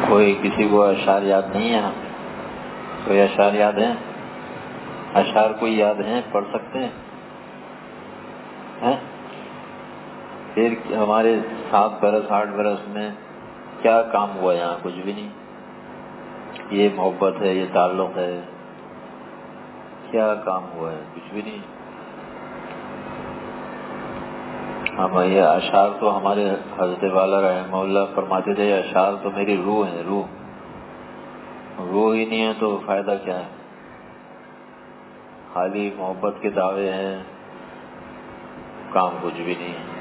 کوئی کسی کو اشعار یاد نہیں ہے؟ کوئی اشعار یاد ہیں؟ اشعار کوئی یاد ہیں؟ پڑھ سکتے ہیں؟ پھر ہمارے 7 برس 8 برس میں کیا کام ہوا یہاں؟ کچھ بھی نہیں. یہ محبت ہے، یہ تعلق ہے، کیا کام ہوا ہے؟ کچھ بھی نہیں. یہ اشعار تو ہمارے حضرت والا رحمہ اللہ فرماتے تھے، اشعار تو میری روح ہے. روح ہی نہیں ہے تو فائدہ کیا ہے؟ خالی محبت کے دعوے ہیں، کام کچھ بھی نہیں ہے.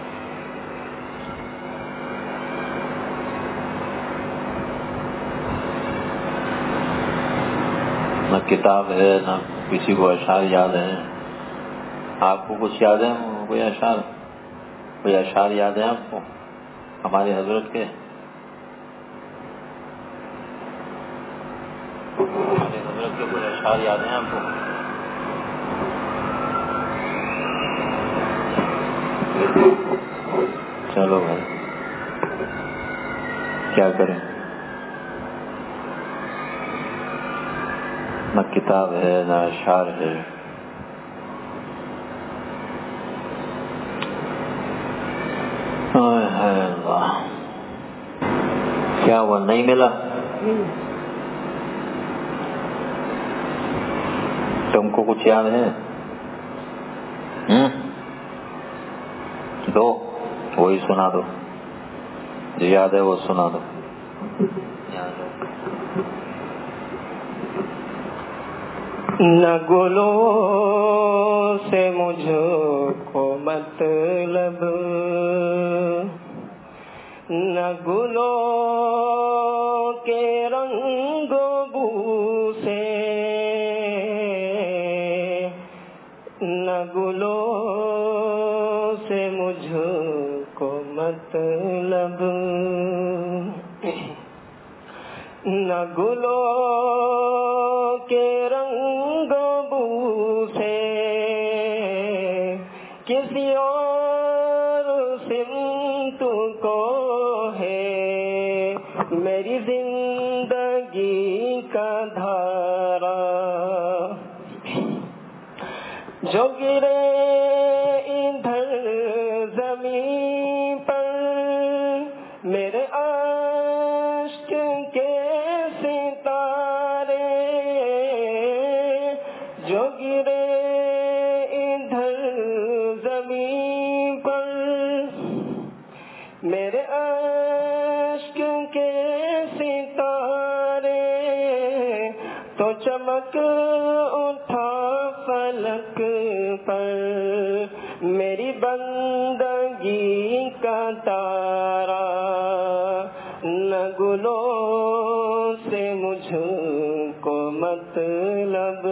نہ کتاب ہے، نہ کسی کو اشعار یاد ہیں. آپ کو کچھ یاد ہے؟ کوئی اشعار یاد ہے آپ کو ہمارے حضرت کے؟ ہمارے حضرت کے کوئی اشعار یاد ہیں آپ کو؟ چلو بھائی، کیا کریں؟ نہ کتاب ہے، نہ اشعار ہے. کیا ہوا؟ نہیں ملا؟ تم کو کچھ یاد ہے؟ دو وہی سنا دو، جو یاد ہے وہ سنا دو. نہ گلوں سے مجھ کو مطلب، نہ گلوں کے رنگ و بو سے، نہ گلوں سے مجھ کو مطلب، نہ گلوں کے رنگ و بو سے، کسی اور سمت کو ہے میری زندگی کا دھارا. جو گرے ادھر زمین پر میرے عشق کے ستارے، جو گرے ادھر زمین پر میرے عشق کے ستارے، تو چمک اٹھا فلک پر میری بندگی کا تارا. نہ گلوں سے مجھ کو مطلب،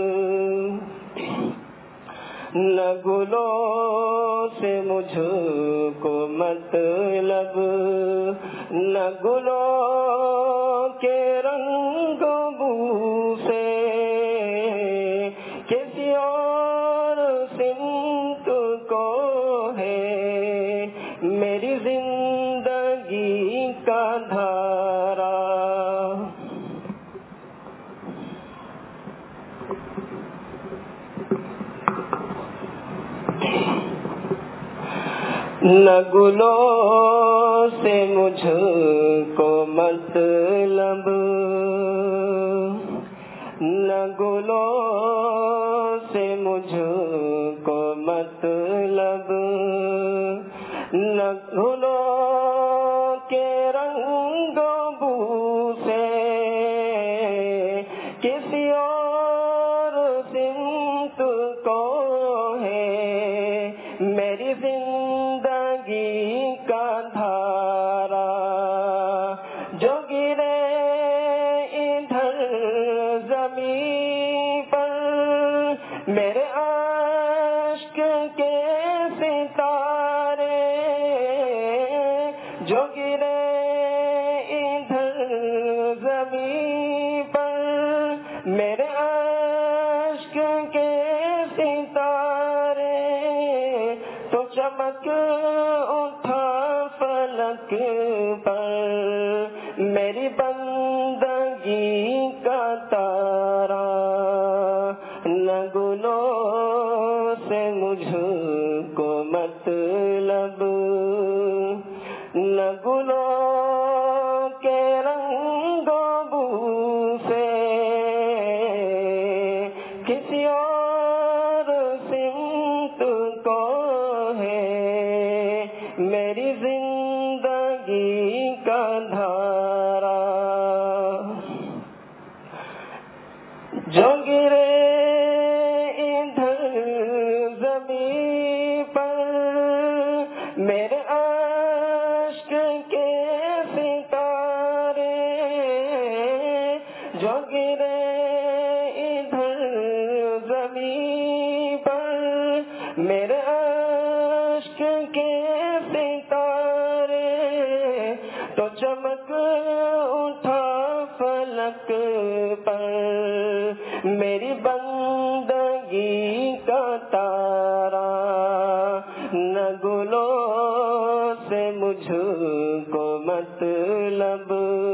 نہ گلوں سے مجھ کو مطلب، نہ گلوں کے رنگ و بو سے، کسی اور سمت کو ہے میری زندگی کا دھارا. نہ گلوں سے مجھ کو مطلب، نہ گلوں سے مجھ کو مطلب، نہ گلوں کے رنگ و بو سے، کسی اور سمت کو ہے میری زندگی کا دھارا. جو گرے ادھر زمین پر میرے عشق کے ستارے، جو گرے ادھر زمین پر میرے عشق کے ستارے، تو چمک اٹھا فلک پر میری بندگی کا تارا، نہ گلوں سے مجھ کو مطلب، نہ گلوں کے رنگ و بو سے کسی اور سمت کو ہے میری زندگی کا دھارا، جو گرے ادھر زمین پر میرے عشق کے ستارے، جو گرے ادھر زمین پر میرے عشق کے ستارے، تو چمک اٹھا فلک پر میری بندگی کا تارا، نہ گلوں سے مجھ کو مطلب،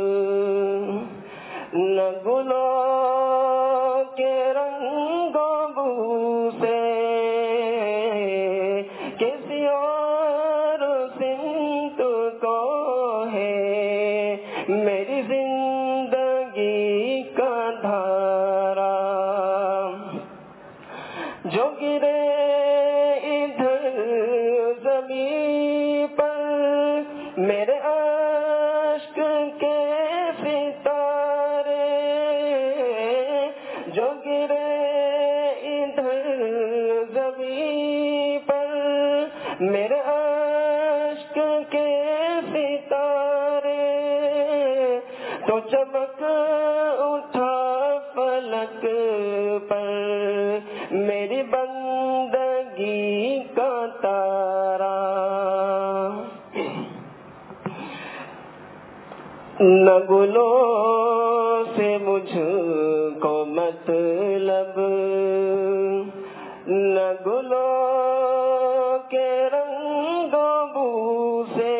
نہ گلوں کے رنگ و بو سے کسی اور سمت کو ہے میری زندگی کا دھارا، جو گرے ادھر زمین پر میرے عشق کے ستارے، جو گرے ادھر زمین پر میرے عشق کے ستارے، تو چمک اٹھا فلک پر میری بندگی کا تارا، نہ گلوں سے مجھ کو مطلب، نہ گلوں کے رنگ و بو سے،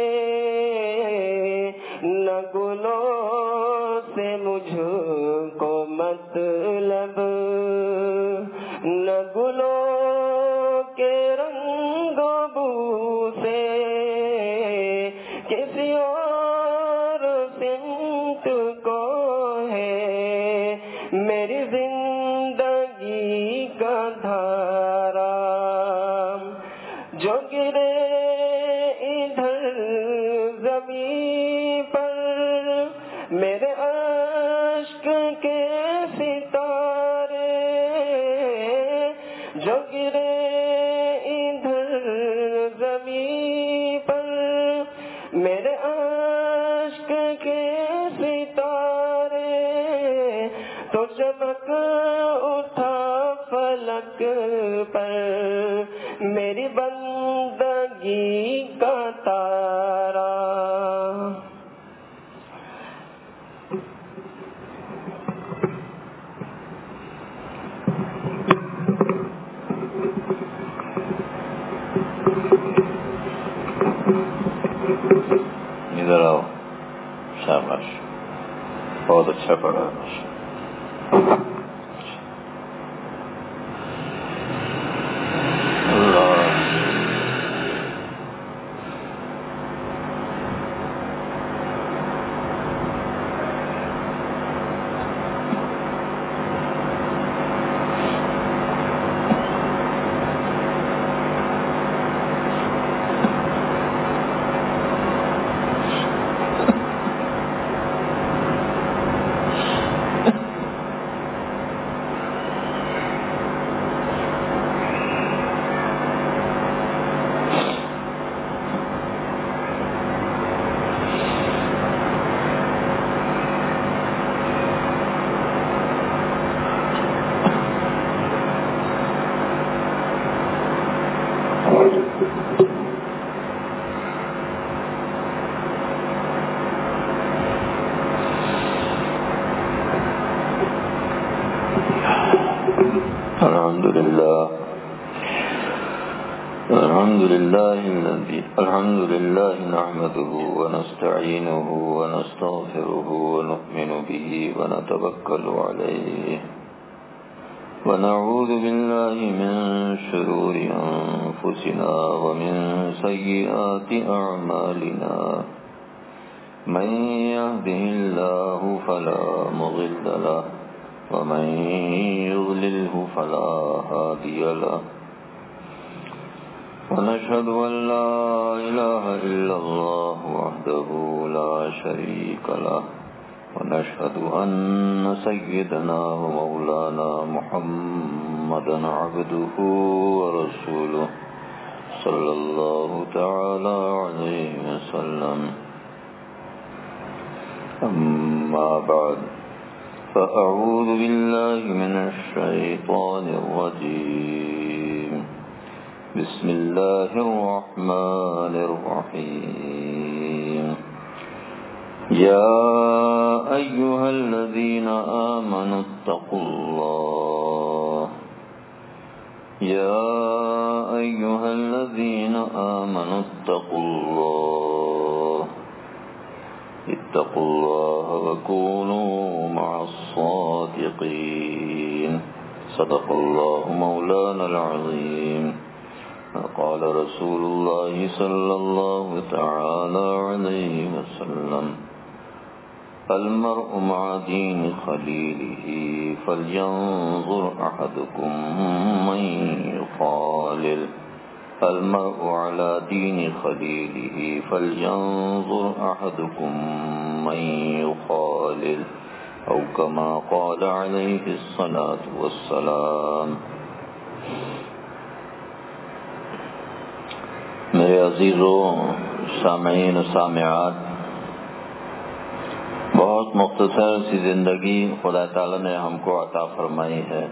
نہ گلوں سے مجھ کو مطلب، نہ گلوں کے رنگ و بو سے کسی اور سمت کو ہے میری زندگی کا دھارا، جو گرے ادھر زمین پر میرے عشق کے ستارے، جو گرے ادھر زمین پر میرے عشق کے ستارے، تو چمک اٹھا فلک پر میری بندگی کا تارا، ادھر آؤ، شاباش، بہت اچھا پڑھا، الحمدللہ الحمد لله نحمده ونستعينه ونستغفره ونؤمن به ونتوكل عليه ونعوذ بالله من شرور أنفسنا ومن سيئات أعمالنا من يهده الله فلا مضل له ومن يضلله فلا هادي له ونشهد أن لا إله إلا الله وحده لا شريك له ونشهد أن سيدنا ومولانا محمدا عبده ورسوله صلى الله تعالى عليه وسلم أما بعد فأعوذ بالله من الشيطان الرجيم بسم الله الرحمن الرحيم يا أيها الذين آمنوا اتقوا الله يا أيها الذين آمنوا اتقوا الله وكونوا مع الصادقين صدق الله مولانا العظيم قال رسول الله صلى الله تعالى عليه وسلم المرء مع دين خليله فلينظر أحدكم من يخالل المرء على دين خليله فلينظر أحدكم من يخالل أو كما قال عليه الصلاة والسلام. میرے عزیزو سامعین و سامعات، بہت مختصر سی زندگی خدا تعالی نے ہم کو عطا فرمائی ہے.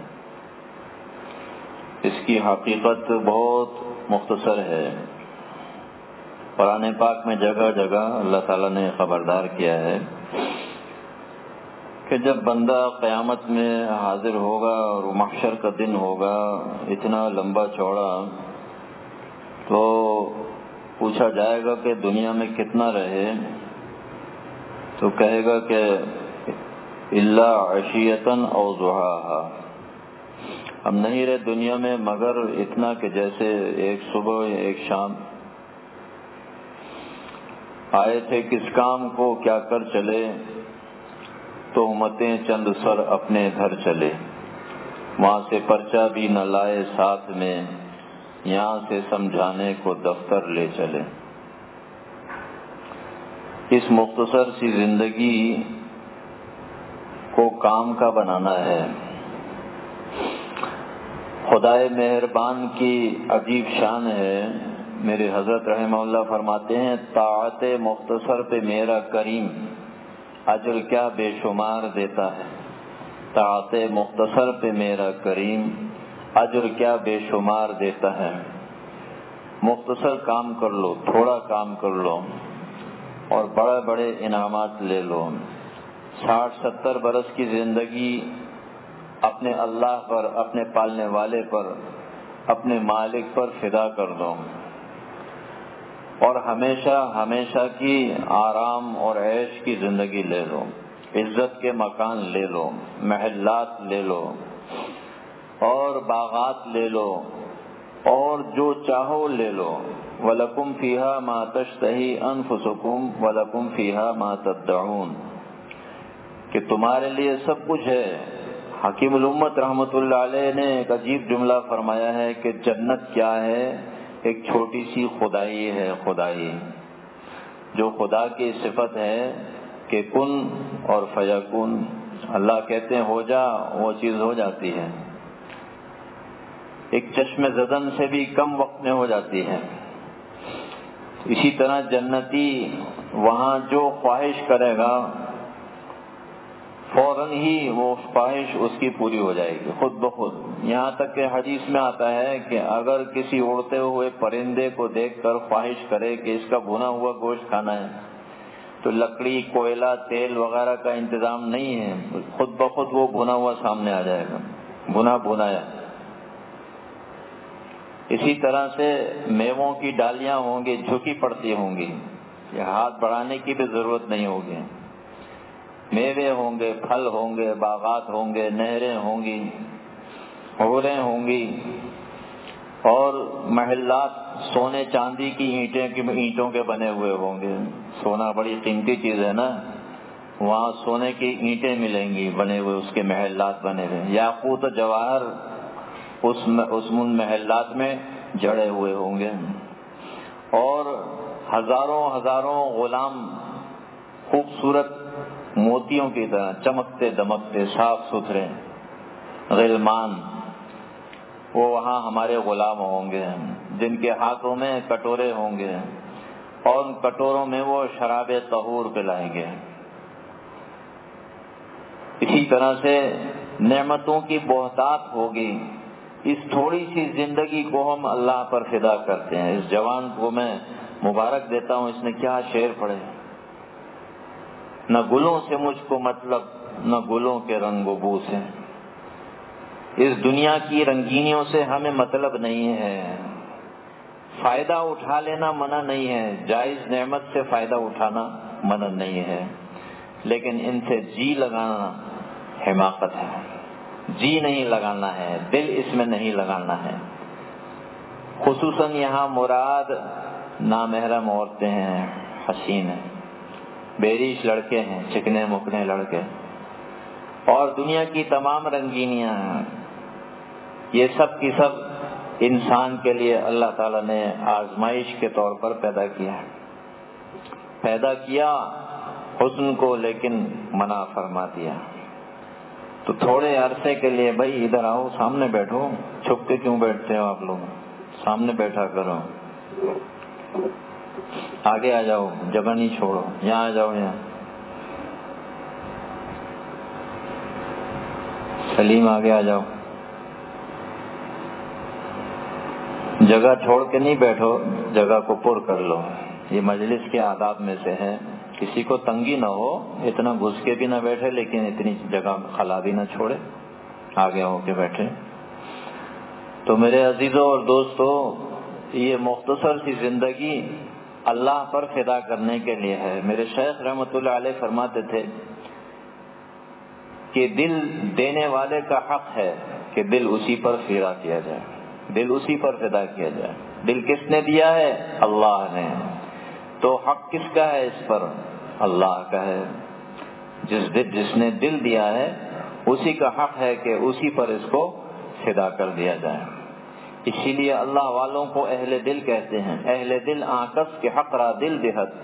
اس کی حقیقت بہت مختصر ہے. قرآن پاک میں جگہ جگہ اللہ تعالی نے خبردار کیا ہے کہ جب بندہ قیامت میں حاضر ہوگا اور محشر کا دن ہوگا اتنا لمبا چوڑا، تو پوچھا جائے گا کہ دنیا میں کتنا رہے، تو کہے گا کہ الا عشیۃً او ضحاھا، ہم نہیں رہے دنیا میں مگر اتنا کہ جیسے ایک صبح ایک شام آئے تھے، کس کام کو کیا کر چلے، تہمتیں چند سر اپنے گھر چلے، وہاں سے پرچہ بھی نہ لائے ساتھ میں، یہاں سے سمجھانے کو دفتر لے چلے. اس مختصر سی زندگی کو کام کا بنانا ہے. خدائے مہربان کی عجیب شان ہے. میرے حضرت رحمہ اللہ فرماتے ہیں، طاعت مختصر پہ میرا کریم اجر کیا بے شمار دیتا ہے. طاعت مختصر پہ میرا کریم اجر کیا بے شمار دیتا ہے. مختصر کام کر لو، تھوڑا کام کر لو اور بڑے بڑے انعامات لے لو. 60-70 برس کی زندگی اپنے اللہ پر، اپنے پالنے والے پر، اپنے مالک پر فدا کر دو اور ہمیشہ ہمیشہ کی آرام اور عیش کی زندگی لے لو. عزت کے مکان لے لو، محلات لے لو اور باغات لے لو اور جو چاہو لے لو. وَلَكُمْ فِيهَا مَا تَشْتَهِي أَنفُسُكُمْ وَلَكُمْ فِيهَا مَا تَدَّعُونَ، کہ تمہارے لیے سب کچھ ہے. حکیم الامت رحمۃ اللہ علیہ نے ایک عجیب جملہ فرمایا ہے کہ جنت کیا ہے؟ ایک چھوٹی سی خدائی ہے. خدائی جو خدا کی صفت ہے کہ کن اور فیکون. اللہ کہتے ہیں ہو جا، وہ چیز ہو جاتی ہے. ایک چشم زدن سے بھی کم وقت میں ہو جاتی ہے. اسی طرح جنتی وہاں جو خواہش کرے گا فوراً ہی وہ خواہش اس کی پوری ہو جائے گی خود بخود. یہاں تک کہ حدیث میں آتا ہے کہ اگر کسی اڑتے ہوئے پرندے کو دیکھ کر خواہش کرے کہ اس کا بھنا ہوا گوشت کھانا ہے، تو لکڑی، کوئلہ، تیل وغیرہ کا انتظام نہیں ہے، خود بخود وہ بھنا ہوا سامنے آ جائے گا، بھنا بھنایا. اسی طرح سے میووں کی ڈالیاں ہوں گی جھکی پڑتی ہوں گی، یہ ہاتھ بڑھانے کی بھی ضرورت نہیں ہوگی۔ میوے ہوں گے، پھل ہوں گے، باغات ہوں گے، نہریں ہوں گی، حوریں ہوں گی، اور محلات سونے چاندی کی اینٹوں کے بنے ہوئے ہوں گے۔ سونا بڑی قیمتی چیز ہے نا، وہاں سونے کی اینٹیں ملیں گی بنے ہوئے، اس کے محلات بنے ہوئے، یاقوت و جواہر اس محلات میں جڑے ہوئے ہوں گے، اور ہزاروں ہزاروں غلام خوبصورت موتیوں کی طرح چمکتے دمکتے صاف ستھرے غلمان، وہ وہاں ہمارے غلام ہوں گے، جن کے ہاتھوں میں کٹورے ہوں گے، اور ان کٹوروں میں وہ شراب طہور پلائیں گے۔ اسی طرح سے نعمتوں کی بہتات ہوگی۔ اس تھوڑی سی زندگی کو ہم اللہ پر فدا کرتے ہیں۔ اس جوان کو میں مبارک دیتا ہوں، اس نے کیا شعر پڑھے۔ نہ گلوں سے مجھ کو مطلب، نہ گلوں کے رنگ و بو سے، اس دنیا کی رنگینیوں سے ہمیں مطلب نہیں ہے۔ فائدہ اٹھا لینا منع نہیں ہے، جائز نعمت سے فائدہ اٹھانا منع نہیں ہے، لیکن ان سے جی لگانا حماقت ہے۔ جی نہیں لگانا ہے، دل اس میں نہیں لگانا ہے۔ خصوصاً یہاں مراد نامحرم عورتیں ہیں، حسین ہیں، بیریش لڑکے ہیں، چکنے مکنے لڑکے، اور دنیا کی تمام رنگینیاں ہیں۔ یہ سب کی سب انسان کے لیے اللہ تعالیٰ نے آزمائش کے طور پر پیدا کیا حسن کو، لیکن منع فرما دیا۔ تو تھوڑے عرصے کے لیے بھائی ادھر آؤ، سامنے بیٹھو، چھپ کے کیوں بیٹھتے ہو آپ لوگ؟ سامنے بیٹھا کرو، آگے آ جاؤ، جگہ نہیں چھوڑو، یہاں آ جاؤ، یہاں سلیم آگے آ جاؤ، جگہ چھوڑ کے نہیں بیٹھو، جگہ کو پر کر لو۔ یہ مجلس کے آداب میں سے ہے، کسی کو تنگی نہ ہو، اتنا گھس کے بھی نہ بیٹھے، لیکن اتنی جگہ خلا بھی نہ چھوڑے، آگے ہو کے بیٹھے۔ تو میرے عزیزوں اور دوستو، یہ مختصر سی زندگی اللہ پر فدا کرنے کے لیے ہے۔ میرے شیخ رحمۃ اللہ علیہ فرماتے تھے کہ دل دینے والے کا حق ہے کہ دل اسی پر فدا کیا جائے، دل اسی پر فدا کیا جائے۔ دل کس نے دیا ہے؟ اللہ نے۔ تو حق کس کا ہے اس پر؟ اللہ کا ہے۔ جس نے دل دیا ہے اسی کا حق ہے کہ اسی پر اس کو فدا کر دیا جائے۔ اسی لیے اللہ والوں کو اہل دل کہتے ہیں۔ اہل دل آکس کے حق را دل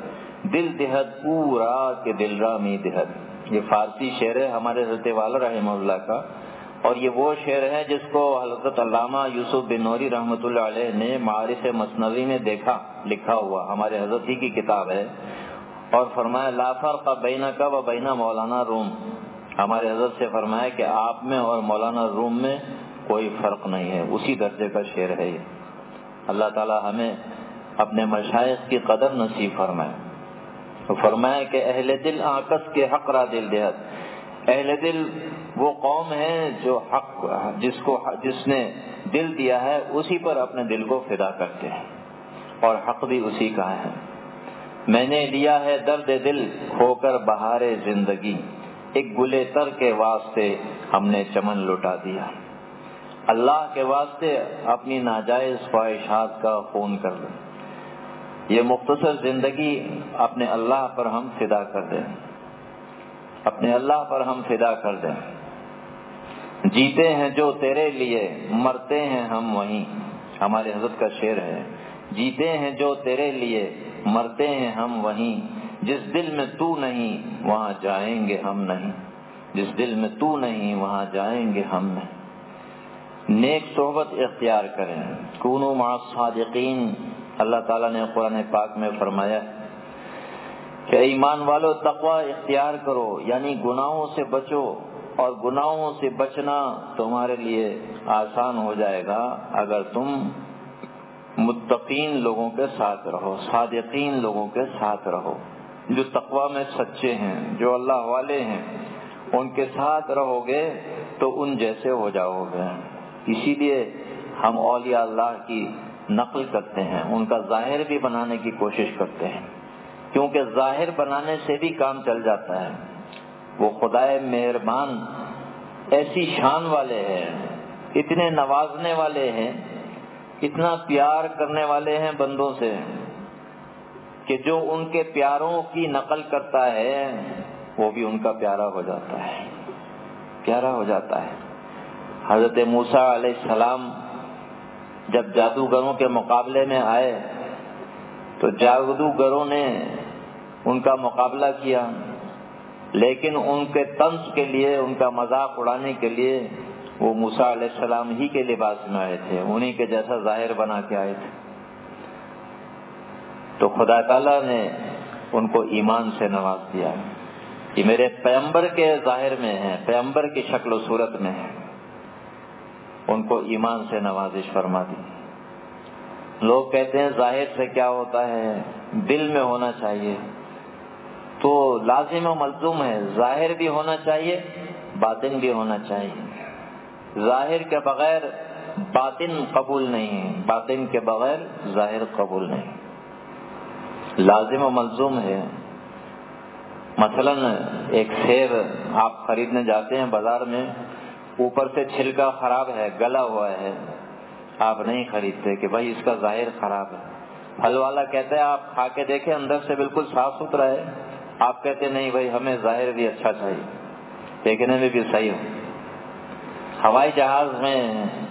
دہت پورا کے دل را می دہت۔ یہ فارسی شعر ہے ہمارے حضرت والا رحمہ اللہ کا، اور یہ وہ شعر ہے جس کو حضرت علامہ یوسف بن نوری رحمۃ اللہ علیہ نے معارف مثنوی میں لکھا ہوا، ہمارے حضرت ہی کی کتاب ہے، اور فرمایا لا فرق بینک و بین مولانا روم۔ ہمارے حضرت سے فرمایا کہ آپ میں اور مولانا روم میں کوئی فرق نہیں ہے، اسی درجے کا شعر ہے یہ۔ اللہ تعالی ہمیں اپنے مشائخ کی قدر نصیب فرمائے۔ تو فرمایا کہ اہل دل آکس کے حق را دل دہت۔ اہل دل وہ قوم ہے جو جس نے دل دیا ہے اسی پر اپنے دل کو فدا کرتے ہیں، اور حق بھی اسی کا ہے۔ میں نے لیا ہے درد دل کھو کر بہار زندگی، ایک گلے تر کے واسطے ہم نے چمن لٹا دیا۔ اللہ کے واسطے اپنی ناجائز خواہشات کا خون کر لیں۔ یہ مختصر زندگی اپنے اللہ پر ہم فدا کر دیں، اپنے اللہ پر ہم فدا کر دیں۔ جیتے ہیں جو تیرے لیے، مرتے ہیں ہم وہیں۔ ہمارے حضرت کا شعر ہے، جیتے ہیں جو تیرے لیے، مرتے ہیں ہم وہیں۔ جس دل میں تو نہیں وہاں جائیں گے ہم نہیں، جس دل میں تو نہیں وہاں جائیں گے ہم نہیں۔ نیک صحبت اختیار کریں، کونوا مع الصادقین۔ اللہ تعالیٰ نے قرآن پاک میں فرمایا کہ ایمان والو تقوی اختیار کرو، یعنی گناہوں سے بچو، اور گناہوں سے بچنا تمہارے لیے آسان ہو جائے گا اگر تم متقین لوگوں کے ساتھ رہو، صادقین لوگوں کے ساتھ رہو، جو تقوی میں سچے ہیں، جو اللہ والے ہیں، ان کے ساتھ رہو گے تو ان جیسے ہو جاؤ گے۔ اسی لیے ہم اولیاء اللہ کی نقل کرتے ہیں، ان کا ظاہر بھی بنانے کی کوشش کرتے ہیں، کیونکہ ظاہر بنانے سے بھی کام چل جاتا ہے۔ وہ خدائے مہربان ایسی شان والے ہیں، اتنے نوازنے والے ہیں، اتنا پیار کرنے والے ہیں بندوں سے کہ جو ان کے پیاروں کی نقل کرتا ہے وہ بھی ان کا پیارا ہو جاتا ہے، پیارا ہو جاتا ہے۔ حضرت موسیٰ علیہ السلام جب جادوگروں کے مقابلے میں آئے تو جادوگروں نے ان کا مقابلہ کیا، لیکن ان کے طنز کے لیے، ان کا مذاق اڑانے کے لیے وہ موسیٰ علیہ السلام ہی کے لباس میں آئے تھے، انہی کے جیسا ظاہر بنا کے آئے تھے۔ تو خدا تعالیٰ نے ان کو ایمان سے نواز دیا کہ میرے پیغمبر کے ظاہر میں ہیں، پیغمبر کی شکل و صورت میں ہیں، ان کو ایمان سے نوازش فرما دی۔ لوگ کہتے ہیں ظاہر سے کیا ہوتا ہے، دل میں ہونا چاہیے، تو لازم و ملزوم ہے، ظاہر بھی ہونا چاہیے، باطن بھی ہونا چاہیے۔ ظاہر کے بغیر باطن قبول نہیں، باطن کے بغیر ظاہر قبول نہیں، لازم و ملزوم ہے۔ مثلا ایک سیب آپ خریدنے جاتے ہیں بازار میں، اوپر سے چھلکا خراب ہے، گلا ہوا ہے، آپ نہیں خریدتے کہ بھائی اس کا ظاہر خراب ہے۔ پھل والا کہتا ہے آپ کھا کے دیکھیں اندر سے بالکل صاف ستھرا ہے، آپ کہتے نہیں بھائی ہمیں ظاہر بھی اچھا چاہیے، دیکھنے میں بھی صحیح ہو۔ ہوائی جہاز میں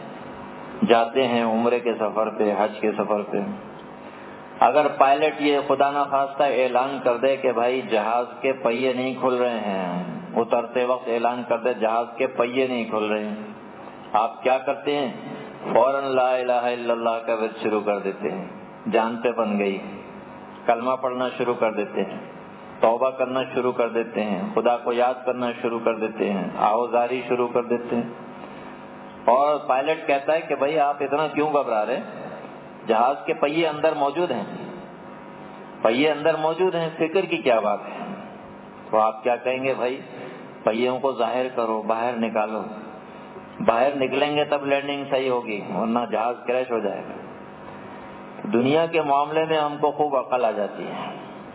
جاتے ہیں عمرے کے سفر پہ، حج کے سفر پہ، اگر پائلٹ یہ خدا نخواستہ اعلان کر دے کہ بھائی جہاز کے پہیے نہیں کھل رہے ہیں، اترتے وقت اعلان کر دے جہاز کے پہیے نہیں کھل رہے ہیں، آپ کیا کرتے ہیں؟ فوراً لا الہ الا اللہ کا ورد شروع کر دیتے ہیں، جان پہ بن گئی، کلمہ پڑھنا شروع کر دیتے ہیں، توبہ کرنا شروع کر دیتے ہیں، خدا کو یاد کرنا شروع کر دیتے ہیں، آہوزاری شروع کر دیتے ہیں۔ اور پائلٹ کہتا ہے کہ بھائی آپ اتنا کیوں گھبرا رہے، جہاز کے پہیے اندر موجود ہیں، پہیے اندر موجود ہیں، فکر کی کیا بات ہے؟ تو آپ کیا کہیں گے؟ بھائی پہیوں کو ظاہر کرو، باہر نکالو، باہر نکلیں گے تب لینڈنگ صحیح ہوگی، ورنہ جہاز کریش ہو جائے گا۔ دنیا کے معاملے میں ہم کو خوب عقل آ جاتی ہے،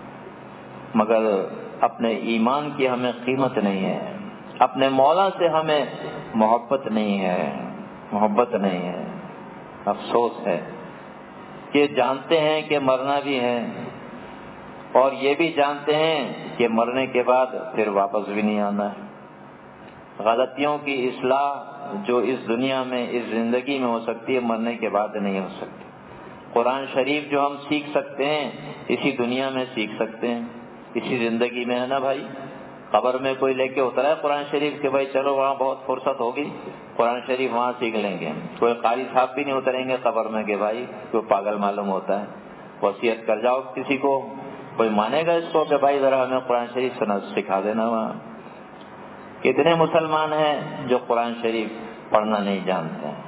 مگر اپنے ایمان کی ہمیں قیمت نہیں ہے، اپنے مولا سے ہمیں محبت نہیں ہے، محبت نہیں ہے۔ افسوس ہے کہ جانتے ہیں کہ مرنا بھی ہے، اور یہ بھی جانتے ہیں کہ مرنے کے بعد پھر واپس بھی نہیں آنا ہے۔ غلطیوں کی اصلاح جو اس دنیا میں، اس زندگی میں ہو سکتی ہے، مرنے کے بعد نہیں ہو سکتی۔ قرآن شریف جو ہم سیکھ سکتے ہیں اسی دنیا میں سیکھ سکتے ہیں، اسی زندگی میں، ہے نا بھائی؟ قبر میں کوئی لے کے اترا ہے قرآن شریف کہ بھائی چلو وہاں بہت فرصت ہوگی، قرآن شریف وہاں سیکھ لیں گے۔ کوئی قاری صاحب بھی نہیں اتریں گے قبر میں کہ بھائی کوئی پاگل معلوم ہوتا ہے، وصیت کر جاؤ کسی کو، کوئی مانے گا اس کو کہ بھائی ذرا ہمیں قرآن شریف سکھا دینا وہاں؟ کتنے مسلمان ہیں جو قرآن شریف پڑھنا نہیں جانتے ہیں؟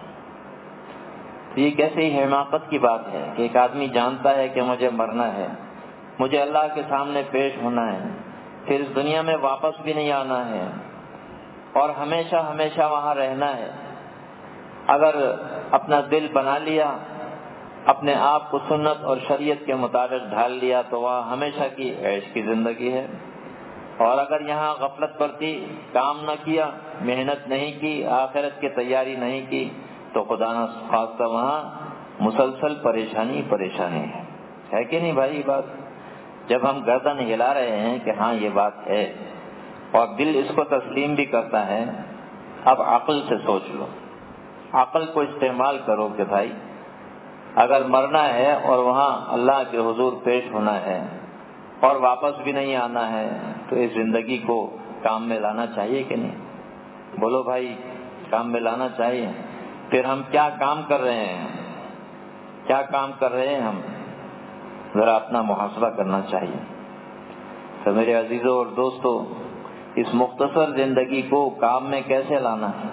یہ کیسے ہی حماقت کی بات ہے کہ ایک آدمی جانتا ہے کہ مجھے مرنا ہے، مجھے اللہ کے سامنے پیش ہونا ہے، پھر اس دنیا میں واپس بھی نہیں آنا ہے، اور ہمیشہ ہمیشہ وہاں رہنا ہے۔ اگر اپنا دل بنا لیا، اپنے آپ کو سنت اور شریعت کے مطابق ڈھال لیا تو وہاں ہمیشہ کی عیش کی زندگی ہے، اور اگر یہاں غفلت برتی، کام نہ کیا، محنت نہیں کی، آخرت کی تیاری نہیں کی، تو خدا نہ خواستہ وہاں مسلسل پریشانی پریشانی ہے کہ نہیں بھائی؟ بات جب ہم گردن ہلا رہے ہیں کہ ہاں یہ بات ہے، اور دل اس کو تسلیم بھی کرتا ہے، اب عقل سے سوچ لو، عقل کو استعمال کرو کہ بھائی اگر مرنا ہے اور وہاں اللہ کے حضور پیش ہونا ہے اور واپس بھی نہیں آنا ہے تو اس زندگی کو کام میں لانا چاہیے کہ نہیں؟ بولو بھائی، کام میں لانا چاہیے۔ پھر ہم کیا کام کر رہے ہیں، کیا کام کر رہے ہیں ہم؟ ذرا اپنا محاسبہ کرنا چاہیے۔ تو میرے عزیزوں اور دوستو، اس مختصر زندگی کو کام میں کیسے لانا ہے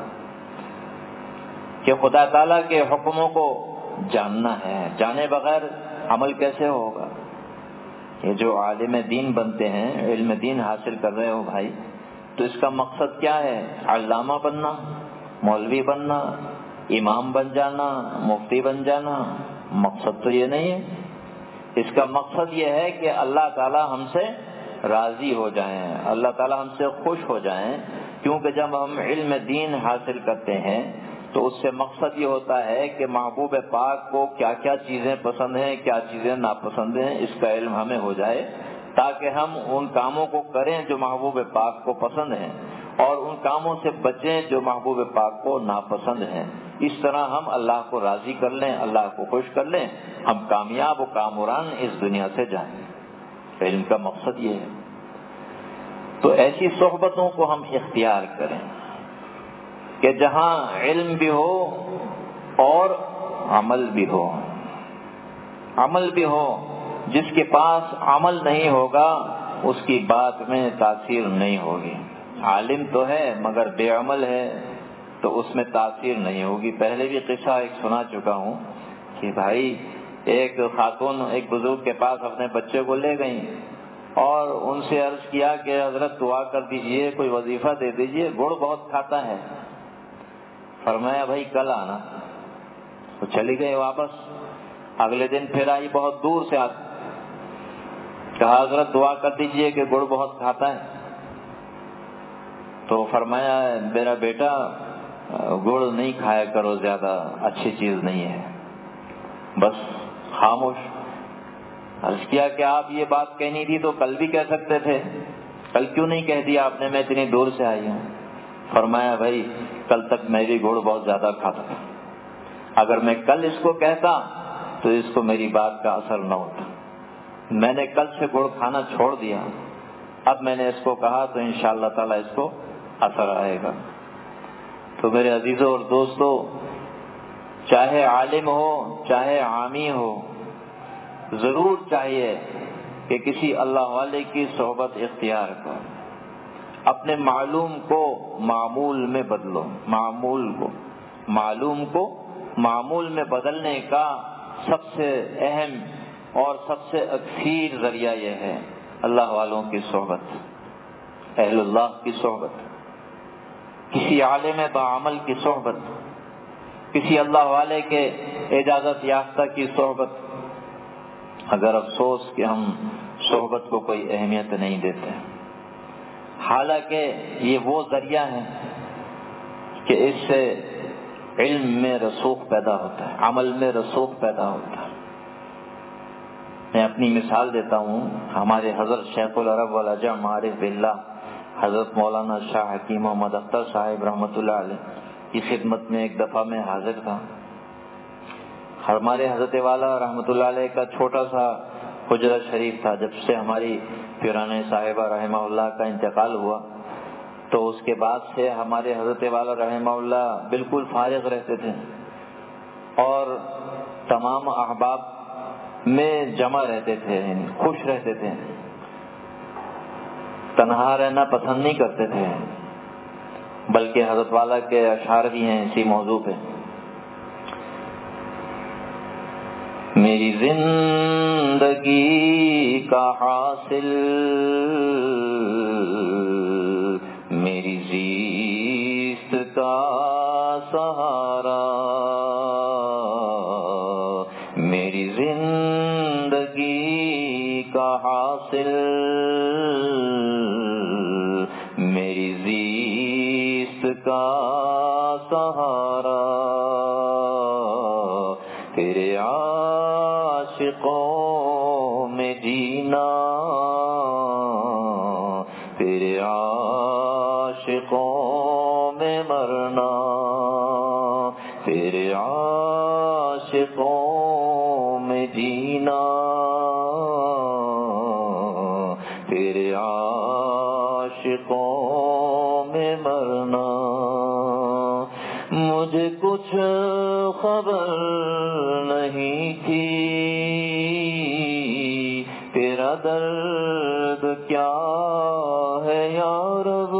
کہ خدا تعالیٰ کے حکموں کو جاننا ہے، جانے بغیر عمل کیسے ہوگا؟ یہ جو عالم دین بنتے ہیں، علم دین حاصل کر رہے ہو بھائی، تو اس کا مقصد کیا ہے؟ علامہ بننا، مولوی بننا، امام بن جانا، مفتی بن جانا، مقصد تو یہ نہیں ہے۔ اس کا مقصد یہ ہے کہ اللہ تعالی ہم سے راضی ہو جائیں، اللہ تعالی ہم سے خوش ہو جائیں، کیونکہ جب ہم علم دین حاصل کرتے ہیں تو اس سے مقصد یہ ہوتا ہے کہ محبوب پاک کو کیا کیا چیزیں پسند ہیں، کیا چیزیں ناپسند ہیں، اس کا علم ہمیں ہو جائے، تاکہ ہم ان کاموں کو کریں جو محبوب پاک کو پسند ہیں اور ان کاموں سے بچیں جو محبوب پاک کو ناپسند ہیں۔ اس طرح ہم اللہ کو راضی کر لیں، اللہ کو خوش کر لیں، ہم کامیاب و کامران اس دنیا سے جائیں۔ علم کا مقصد یہ ہے۔ تو ایسی صحبتوں کو ہم اختیار کریں کہ جہاں علم بھی ہو اور عمل بھی ہو۔ عمل بھی ہو، جس کے پاس عمل نہیں ہوگا اس کی بات میں تاثیر نہیں ہوگی۔ عالم تو ہے مگر بے عمل ہے تو اس میں تاثیر نہیں ہوگی۔ پہلے بھی قصہ ایک سنا چکا ہوں کہ بھائی ایک خاتون ایک بزرگ کے پاس اپنے بچے کو لے گئیں اور ان سے عرض کیا کہ حضرت دعا کر دیجئے، کوئی وظیفہ دے دیجئے، گڑ بہت کھاتا ہے۔ فرمایا بھائی کل آنا۔ وہ چلی گئی واپس۔ اگلے دن پھر آئی، بہت دور سے آتی، کہا حضرت دعا کر دیجئے کہ گڑ بہت کھاتا ہے۔ تو فرمایا میرا بیٹا گڑ نہیں کھایا کرو زیادہ، اچھی چیز نہیں ہے۔ بس خاموش۔ عرض کیا کہ آپ یہ بات کہنی تھی تو کل بھی کہہ سکتے تھے، کل کیوں نہیں کہہ دیا آپ نے، میں اتنی دور سے آئی ہوں۔ فرمایا بھائی کل تک میں بھی گڑ بہت زیادہ کھاتا تھا، اگر میں کل اس کو کہتا تو اس کو میری بات کا اثر نہ ہوتا۔ میں نے کل سے گڑ کھانا چھوڑ دیا، اب میں نے اس کو کہا تو انشاءاللہ تعالی اس کو اثر آئے گا۔ تو میرے عزیزوں اور دوستو، چاہے عالم ہو چاہے عامی ہو، ضرور چاہیے کہ کسی اللہ والے کی صحبت اختیار کرو۔ اپنے معلوم کو معمول میں بدلو، معلوم کو معمول میں بدلنے کا سب سے اہم اور سب سے اکثیر ذریعہ یہ ہے اللہ والوں کی صحبت، اہل اللہ کی صحبت، کسی عالم بعمل کی صحبت، کسی اللہ والے کے اجازت یافتہ کی صحبت۔ اگر افسوس کہ ہم صحبت کو کوئی اہمیت نہیں دیتے، حالانکہ یہ وہ ذریعہ ہے کہ اس سے علم میں رسوخ پیدا ہوتا ہے، عمل میں رسوخ پیدا ہوتا ہے۔ میں اپنی مثال دیتا ہوں، ہمارے حضرت شیخ العرب والعجم عارف باللہ حضرت مولانا شاہ حکیم محمد اختر صاحب رحمۃ اللہ علیہ کی خدمت میں ایک دفعہ میں حاضر تھا۔ ہمارے حضرت والا رحمۃ اللہ علیہ کا چھوٹا سا حجرہ شریف تھا۔ جب سے ہماری پیران صاحبہ رحمہ اللہ کا انتقال ہوا تو اس کے بعد سے ہمارے حضرت والا رحمہ اللہ بالکل فارغ رہتے تھے اور تمام احباب میں جمع رہتے تھے، خوش رہتے تھے، تنہا رہنا پسند نہیں کرتے تھے، بلکہ حضرت والا کے اشعار بھی ہیں اسی موضوع پہ۔ میری زندگی کا حاصل، میری زیست کا سہارا، میری زندگی کا حاصل، میری زیست کا سہارا، تیرے عاشقوں میں جینا، تیرے عاشقوں میں مرنا، تیرے عاشقوں میں جینا، تیرے عاشقوں میں مرنا۔ مجھے کچھ خبر نہیں تھی تیرا درد کیا ہے یا رب،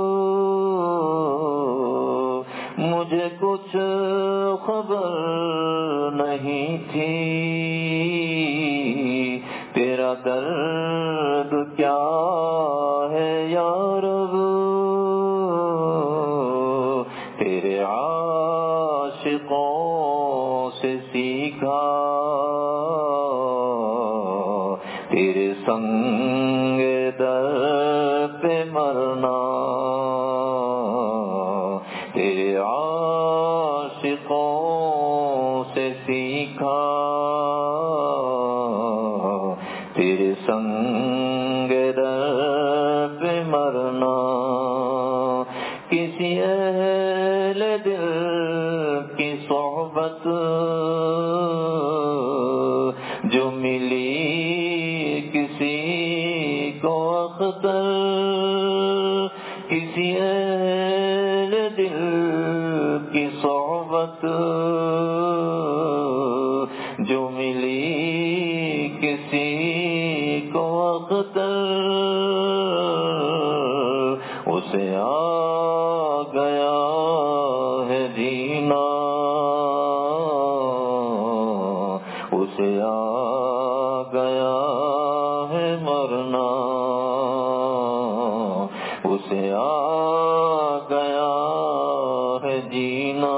مجھے کچھ خبر نہیں تھی تیرا درد کیا ہے یا رب، تیرے عاشقوں عاشقوں سے سیکھا تیرے سنگ در پہ مرنا، تیرے عاشقوں سے سیکھا تیرے سنگ در پہ مرنا، کسی اہل دل کی صحبت جو ملی کسی کو اختر، کسی اہل دل کی صحبت جو ملی کسی کو اختر، اسے آ گیا ہے جینا، اسے آ گیا ہے مرنا، اسے آ گیا ہے جینا،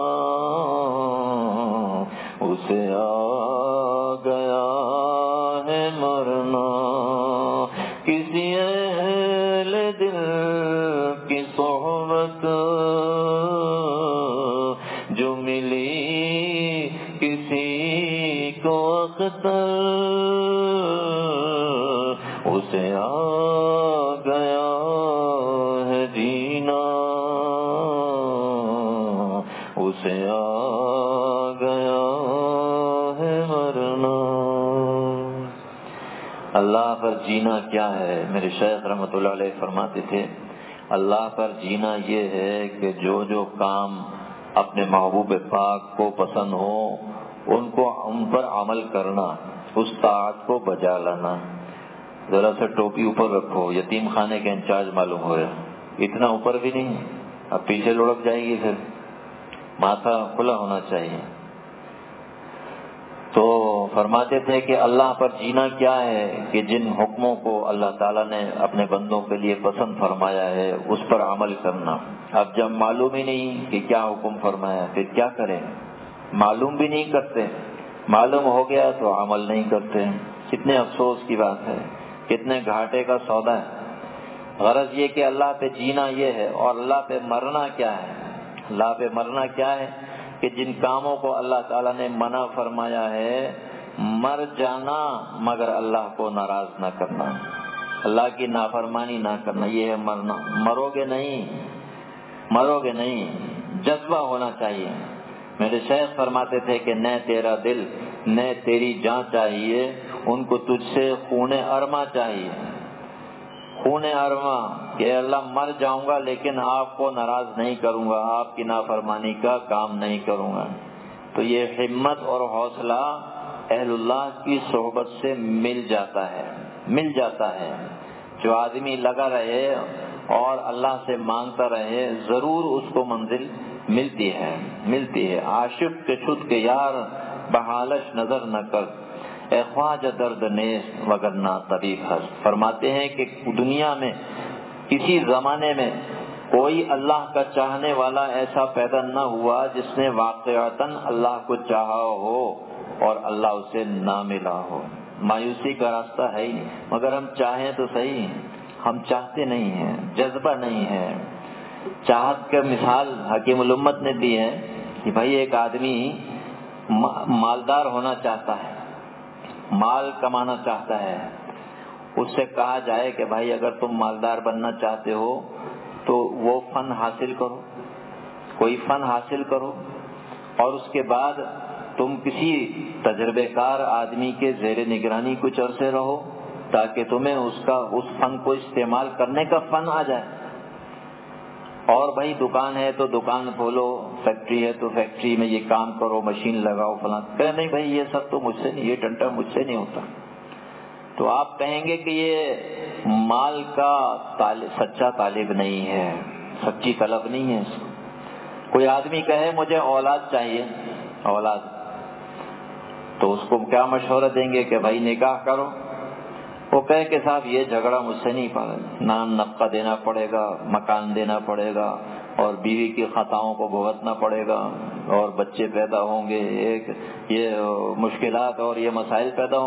اسے آ گیا ہے مرنا، کسی اہل دل کی صحبت جو ملی کسی کو اختر، اسے آ گیا ہے جینا، اسے آ گیا ہے مرنا۔ اللہ پر جینا کیا ہے؟ میرے شیخ رحمۃ اللہ علیہ فرماتے تھے اللہ پر جینا یہ ہے کہ جو کام اپنے محبوب پاک کو پسند ہو ان پر عمل کرنا، اس طاعت کو بجا لانا۔ ذرا سا ٹوپی اوپر رکھو، یتیم خانے کے انچارج معلوم ہو رہا، اتنا اوپر بھی نہیں، اب پیچھے لڑک جائے گی، پھر ماتھا کھلا ہونا چاہیے۔ تو فرماتے تھے کہ اللہ پر جینا کیا ہے کہ جن حکموں کو اللہ تعالیٰ نے اپنے بندوں کے لیے پسند فرمایا ہے اس پر عمل کرنا۔ اب جب معلوم ہی نہیں کہ کیا حکم فرمایا پھر کیا کریں، معلوم بھی نہیں کرتے، معلوم ہو گیا تو عمل نہیں کرتے، کتنے افسوس کی بات ہے، کتنے گھاٹے کا سودا ہے۔ غرض یہ کہ اللہ پہ جینا یہ ہے، اور اللہ پہ مرنا کیا ہے؟ اللہ پہ مرنا کیا ہے کہ جن کاموں کو اللہ تعالیٰ نے منع فرمایا ہے مر جانا مگر اللہ کو ناراض نہ کرنا، اللہ کی نافرمانی نہ کرنا، یہ ہے مرنا۔ مرو گے نہیں، جذبہ ہونا چاہیے۔ میرے شیخ فرماتے تھے کہ نہ تیرا دل نہ تیری جان چاہیے، ان کو تجھ سے خون ارما چاہیے، خون ارما کہ اللہ مر جاؤں گا لیکن آپ کو ناراض نہیں کروں گا، آپ کی نافرمانی کا کام نہیں کروں گا۔ تو یہ ہمت اور حوصلہ اہل اللہ کی صحبت سے مل جاتا ہے۔ جو آدمی لگا رہے اور اللہ سے مانگتا رہے ضرور اس کو منزل ملتی ہے۔ عاشق کے شد کے یار بحالش نظر نہ کر، اے خواجہ درد نیز وگرنہ طبیب ہست۔ فرماتے ہیں کہ دنیا میں کسی زمانے میں کوئی اللہ کا چاہنے والا ایسا پیدا نہ ہوا جس نے واقعتاً اللہ کو چاہا ہو اور اللہ اسے نہ ملا ہو۔ مایوسی کا راستہ ہے ہی نہیں، مگر ہم چاہیں تو صحیح، ہم چاہتے نہیں ہیں، جذبہ نہیں ہے۔ چاہت کا مثال حکیم الامت نے دی ہے کہ بھائی ایک آدمی مالدار ہونا چاہتا ہے، مال کمانا چاہتا ہے، اس سے کہا جائے کہ بھائی اگر تم مالدار بننا چاہتے ہو تو وہ فن حاصل کرو، کوئی فن حاصل کرو، اور اس کے بعد تم کسی تجربے کار آدمی کے زیر نگرانی کچھ عرصے رہو تاکہ تمہیں اس فن کو استعمال کرنے کا فن آ جائے۔ اور بھائی دکان ہے تو دکان کھولو، فیکٹری ہے تو فیکٹری میں یہ کام کرو، مشین لگاؤ فلاں۔ کہ نہیں بھائی یہ سب تو مجھ سے نہیں، یہ ٹنٹا مجھ سے نہیں ہوتا، تو آپ کہیں گے کہ یہ مال کا سچا طالب نہیں ہے، سچی طلب نہیں ہے۔ کوئی آدمی کہے مجھے اولاد چاہیے، اولاد، تو اس کو کیا مشورہ دیں گے کہ بھائی نکاح کرو؟ وہ کہے کہ صاحب یہ جھگڑا مجھ سے نہیں پڑے، نام نفقہ دینا پڑے گا، مکان دینا پڑے گا، اور بیوی کی خطاؤں کو بھگتنا پڑے گا، اور بچے پیدا ہوں گے، یہ مشکلات اور یہ مسائل پیدا ہوں